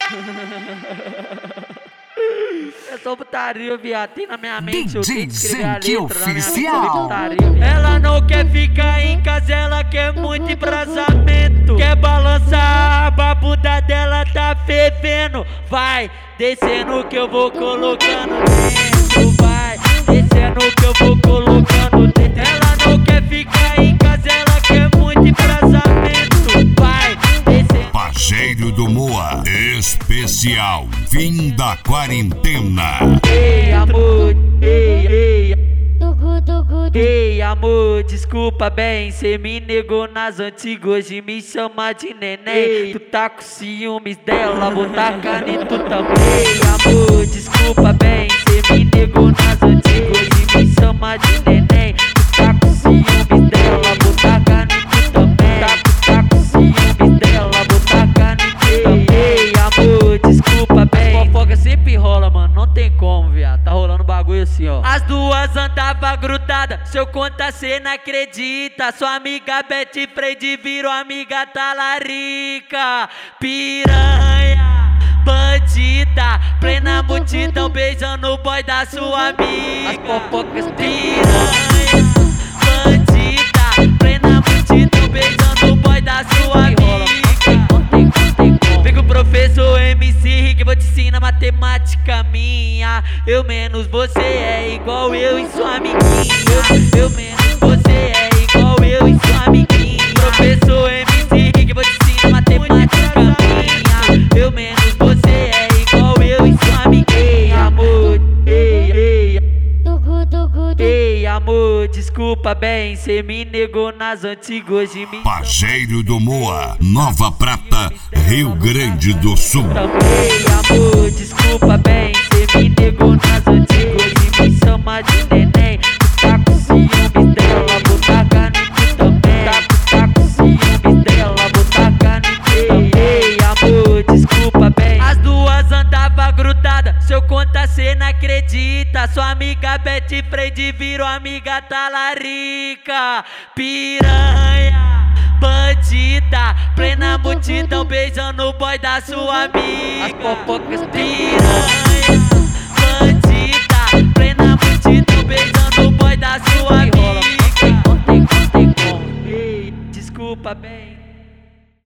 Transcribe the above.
É só putaria, viado. Tem na minha mente, DJ eu tenho que escrever a Zenk letra na minha mente Oficial. sobre putaria. Ela não quer ficar em casa, ela quer muito embrasamento. Quer balançar, a bunda dela tá fervendo. Vai descendo que eu vou colocando dentro. Vai descendo que eu vou colocando dentro. Ela não quer ficar em casa, ela quer muito embrasamento. Vai descendo. Pajeiro do Moa Especial. Fim da quarentena. Ei, amor, ei, amor, desculpa bem, cê me negou nas antigas, hoje me chama de neném. Tu tá com ciúmes dela, vou tacar em tu também. Ei, amor, desculpa bem, cê me negou nas antigas, hoje me chama de neném. Tu tá com ciúmes dela, vou tacar em tu também. Tá com ciúmes dela, vou tacar em tu também. Ei, amor, desculpa bem. Fofoca sempre rola, mano, não tem como, viado. Tá rolando bagulho assim, ó. As duas andavam grudadas, se eu contar cê não acredita. Sua amiga Betty Freire virou amiga talarica. Piranha, bandida, plena multidão beijando o boy da sua amiga. As fofocas piranha, bandida, plena multidão beijando o boy da sua amiga. Vem com o professor MC Rick, vou te ensinar matemática minha. Eu menos você é igual eu e sua amiguinha. Eu menos você é igual eu e sua amiguinha. Professor MC Rick, vou te ensinar matemática minha. Eu menos você é igual eu e sua amiguinha. Amor, ei, amor, desculpa bem, cê me negou nas antigas, hoje me Pajeiro do Moa, Nova Prata, Rio Grande do Sul. Ei, amor, desculpa bem, cê me negou nas antigas, hoje me chama de neném. Tu tá com ciúmes dela, vou tacar em tu também. Tá com ciúmes dela, vou tacar em tu também. Ei, amor, desculpa bem. As duas andavam grudadas, se eu contar cê não acredita. Sua amiga Betty Freire virou amiga talarica. Piranha, bandida, plena multidão beijando o boy da sua amiga. As fofocas piranha, bandida, plena multidão beijando o boy da sua amiga. Não tem como. Ei, desculpa bem.